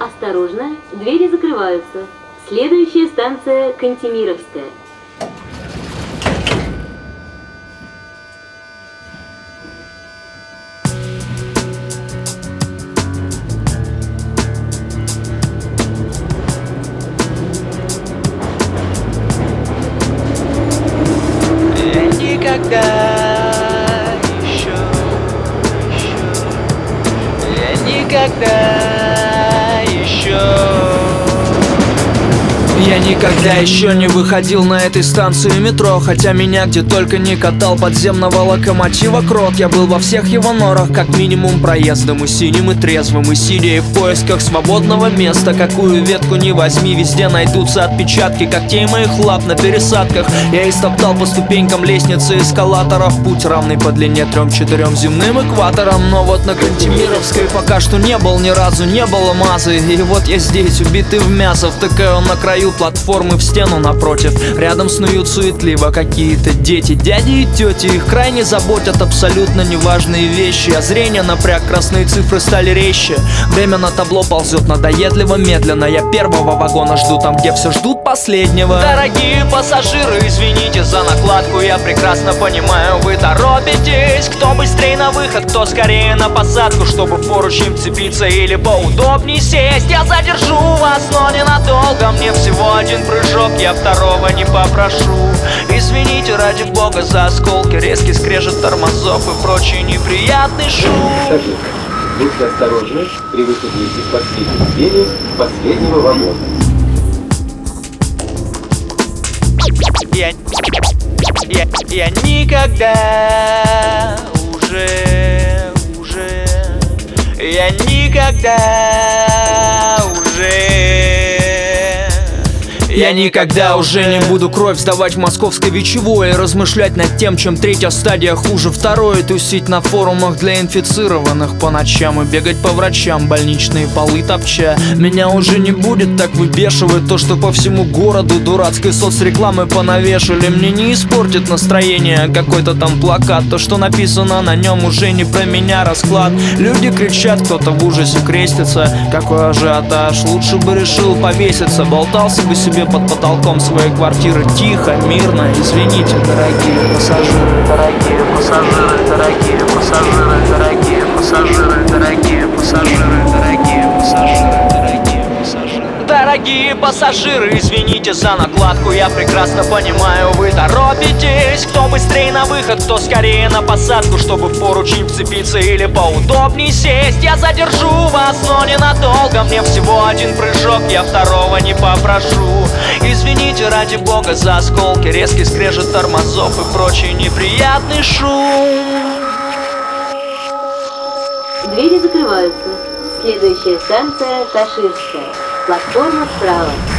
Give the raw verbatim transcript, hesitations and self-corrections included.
Осторожно, двери закрываются. Следующая станция Кантемировская. Я никогда еще, еще, я никогда еще. Я никогда еще не выходил на этой станции метро, хотя меня где только не катал подземного локомотива крот. Я был во всех его норах, как минимум проездом, и синим, и трезвым, и сидя, и в поисках свободного места. Какую ветку не возьми, везде найдутся отпечатки когтей моих лап на пересадках. Я истоптал по ступенькам лестницы эскалаторов путь, равный по длине трем-четырем земным экваторам. Но вот на Кантемировской пока что не был ни разу, не было мазы. И вот я здесь, убитый в мясо, втыкаю на краю платформы в стену напротив. Рядом снуют суетливо какие-то дети, дяди и тети. Их крайне заботят абсолютно неважные вещи. А зрение напряг, красные цифры стали резче. Время на табло ползет надоедливо медленно. Я первого вагона жду там, где все ждут последнего. Дорогие пассажиры, извините за накладку. Я прекрасно понимаю, вы торопитесь. Кто быстрее на выход, кто скорее на посадку, чтобы в поручень вцепиться или поудобней сесть. Я задержу вас, но ненадолго. Мне всего один прыжок, я второго не попрошу. Извините, ради бога, за осколки, резкий скрежет тормозов и прочий неприятный шум. Будьте осторожны при выходе из последней двери последнего вагона. Я, я, я никогда уже, уже, я никогда уже. Я никогда уже не буду кровь сдавать в московской вечевой и размышлять над тем, чем третья стадия хуже второй. Тусить на форумах для инфицированных по ночам и бегать по врачам, больничные полы топча. Меня уже не будет так выбешивать то, что по всему городу дурацкой соцрекламы понавешали. Мне не испортит настроение какой-то там плакат. То, что написано на нем, уже не про меня расклад. Люди кричат, кто-то в ужасе крестится. Какой ажиотаж, лучше бы решил повеситься. Болтался бы себе под потолком своей квартиры тихо, мирно. Извините, дорогие пассажиры, дорогие пассажиры, дорогие пассажиры, дорогие пассажиры, дорогие пассажиры, дорогие пассажиры, дорогие пассажиры. Дорогие пассажиры, извините за накладку. Я прекрасно понимаю, вы торопитесь. Кто быстрее на выход, кто скорее на посадку, чтобы в поручень вцепиться или поудобней сесть. Я задержу вас, но ненадолго. Мне всего один прыжок, я второго не попрошу. Извините, ради бога, за осколки, резкий скрежет тормозов и прочий неприятный шум. Двери закрываются. Следующая станция Каширская. Платформа справа.